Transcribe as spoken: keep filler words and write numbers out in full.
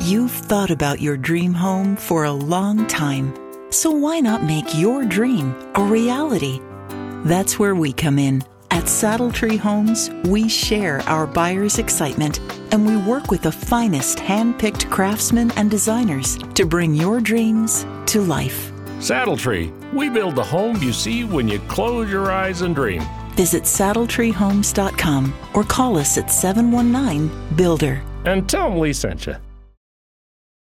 You've thought about your dream home for a long time, so why not make your dream a reality? That's where we come in. At Saddletree Homes, we share our buyers' excitement, and we work with the finest hand-picked craftsmen and designers to bring your dreams to life. Saddletree, we build the home you see when you close your eyes and dream. Visit saddletree homes dot com or call us at seven one nine, builder. And tell them Lee sent you.